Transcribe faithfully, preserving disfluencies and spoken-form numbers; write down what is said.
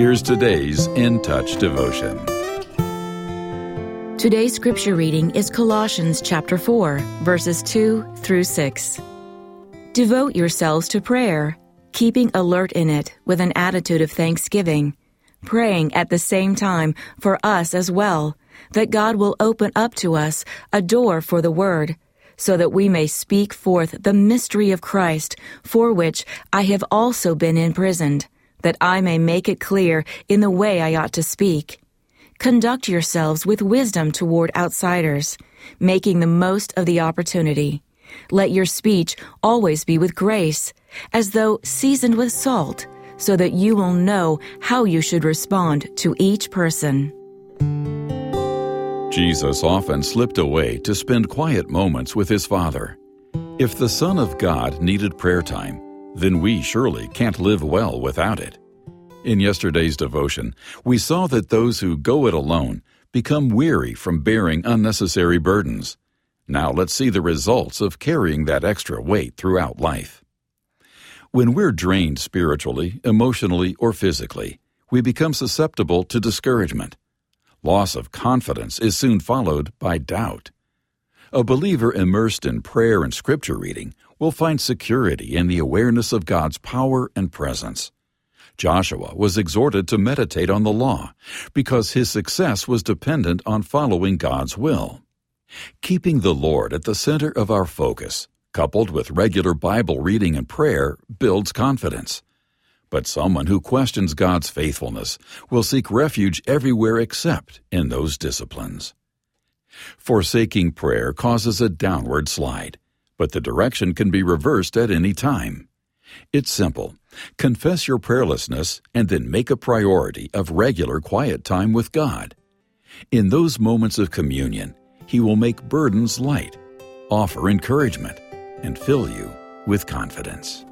Here's today's In Touch devotion. Today's scripture reading is Colossians chapter four, verses two through six. Devote yourselves to prayer, keeping alert in it with an attitude of thanksgiving, praying at the same time for us as well, that God will open up to us a door for the word, so that we may speak forth the mystery of Christ, for which I have also been imprisoned, that I may make it clear in the way I ought to speak. Conduct yourselves with wisdom toward outsiders, making the most of the opportunity. Let your speech always be with grace, as though seasoned with salt, so that you will know how you should respond to each person. Jesus often slipped away to spend quiet moments with his Father. If the Son of God needed prayer time, then we surely can't live well without it. In yesterday's devotion, we saw that those who go it alone become weary from bearing unnecessary burdens. Now let's see the results of carrying that extra weight throughout life. When we're drained spiritually, emotionally, or physically, we become susceptible to discouragement. Loss of confidence is soon followed by doubt. A believer immersed in prayer and scripture reading will find security in the awareness of God's power and presence. Joshua was exhorted to meditate on the law because his success was dependent on following God's will. Keeping the Lord at the center of our focus, coupled with regular Bible reading and prayer, builds confidence. But someone who questions God's faithfulness will seek refuge everywhere except in those disciplines. Forsaking prayer causes a downward slide, but the direction can be reversed at any time. It's simple. Confess your prayerlessness and then make a priority of regular quiet time with God. In those moments of communion, He will make burdens light, offer encouragement, and fill you with confidence.